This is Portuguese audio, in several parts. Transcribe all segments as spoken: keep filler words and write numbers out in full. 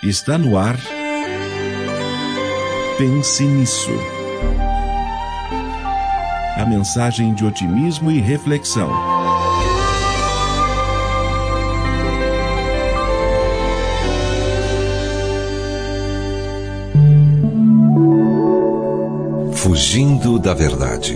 Está no ar. Pense nisso. A mensagem de otimismo e reflexão. Fugindo da verdade.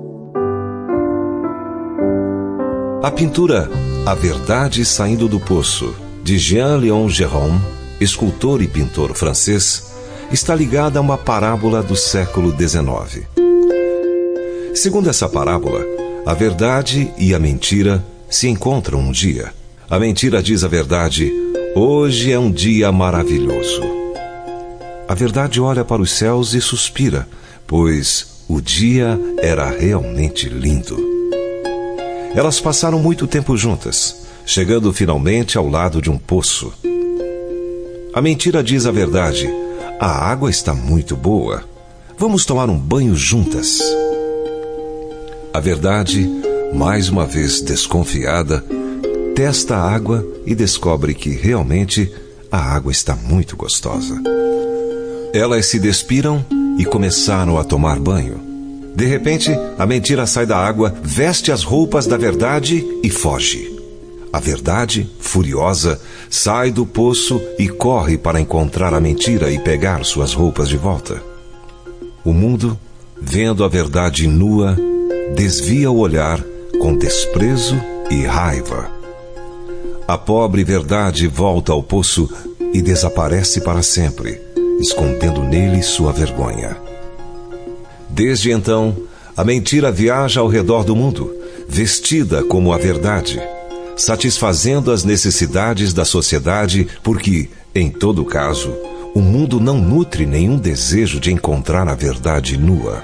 A pintura A Verdade Saindo do Poço, de Jean-Léon Gérôme, escultor e pintor francês, está ligada a uma parábola do século dezenove. Segundo essa parábola, a verdade e a mentira se encontram um dia. A mentira diz à verdade: hoje é um dia maravilhoso. A verdade olha para os céus e suspira, pois o dia era realmente lindo. Elas passaram muito tempo juntas, chegando finalmente ao lado de um poço. A mentira diz à verdade: a água está muito boa. Vamos tomar um banho juntas. A verdade, mais uma vez desconfiada, testa a água e descobre que realmente a água está muito gostosa. Elas se despiram e começaram a tomar banho. De repente, a mentira sai da água, veste as roupas da verdade e foge. A verdade, furiosa, sai do poço e corre para encontrar a mentira e pegar suas roupas de volta. O mundo, vendo a verdade nua, desvia o olhar com desprezo e raiva. A pobre verdade volta ao poço e desaparece para sempre, escondendo nele sua vergonha. Desde então, a mentira viaja ao redor do mundo, vestida como a verdade, satisfazendo as necessidades da sociedade, porque, em todo caso, o mundo não nutre nenhum desejo de encontrar a verdade nua.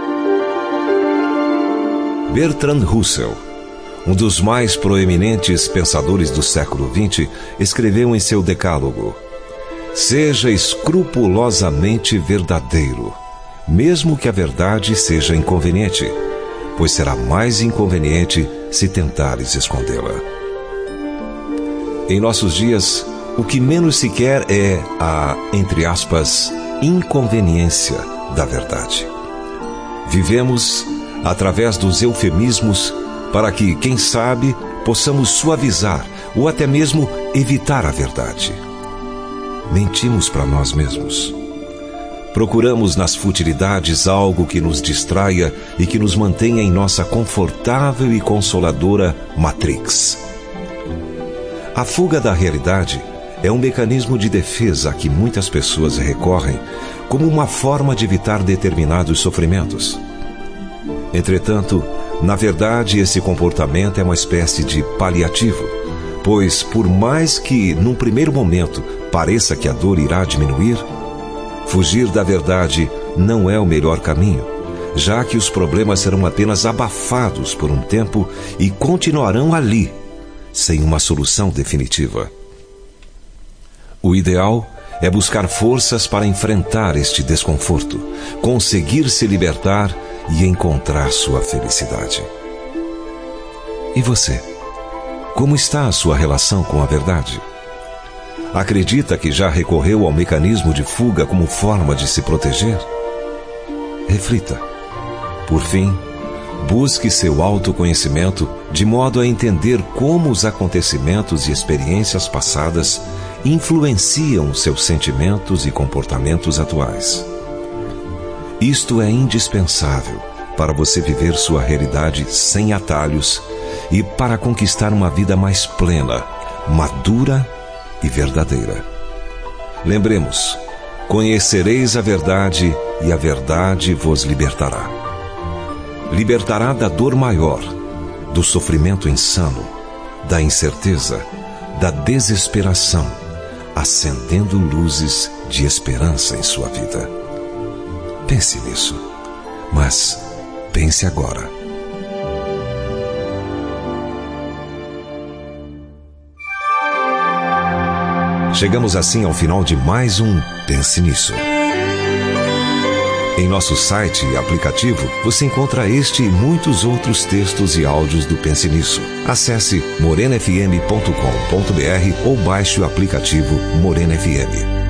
Bertrand Russell, um dos mais proeminentes pensadores do século vinte, escreveu em seu decálogo: seja escrupulosamente verdadeiro, mesmo que a verdade seja inconveniente, pois será mais inconveniente se tentares escondê-la. Em nossos dias, o que menos se quer é a, entre aspas, inconveniência da verdade. Vivemos através dos eufemismos para que, quem sabe, possamos suavizar ou até mesmo evitar a verdade. Mentimos para nós mesmos. Procuramos nas futilidades algo que nos distraia e que nos mantenha em nossa confortável e consoladora Matrix. A fuga da realidade é um mecanismo de defesa a que muitas pessoas recorrem como uma forma de evitar determinados sofrimentos. Entretanto, na verdade, esse comportamento é uma espécie de paliativo, pois, por mais que, num primeiro momento, pareça que a dor irá diminuir, fugir da verdade não é o melhor caminho, já que os problemas serão apenas abafados por um tempo e continuarão ali, sem uma solução definitiva. O ideal é buscar forças para enfrentar este desconforto, conseguir se libertar e encontrar sua felicidade. E você? Como está a sua relação com a verdade? Acredita que já recorreu ao mecanismo de fuga como forma de se proteger? Reflita. Por fim, busque seu autoconhecimento de modo a entender como os acontecimentos e experiências passadas influenciam seus sentimentos e comportamentos atuais. Isto é indispensável para você viver sua realidade sem atalhos e para conquistar uma vida mais plena, madura e verdadeira. Lembremos: conhecereis a verdade e a verdade vos libertará. Libertará da dor maior, do sofrimento insano, da incerteza, da desesperação, acendendo luzes de esperança em sua vida. Pense nisso, mas pense agora. Chegamos assim ao final de mais um Pense Nisso. Em nosso site e aplicativo, você encontra este e muitos outros textos e áudios do Pense Nisso. Acesse morena f m ponto com ponto b r ou baixe o aplicativo Morena F M.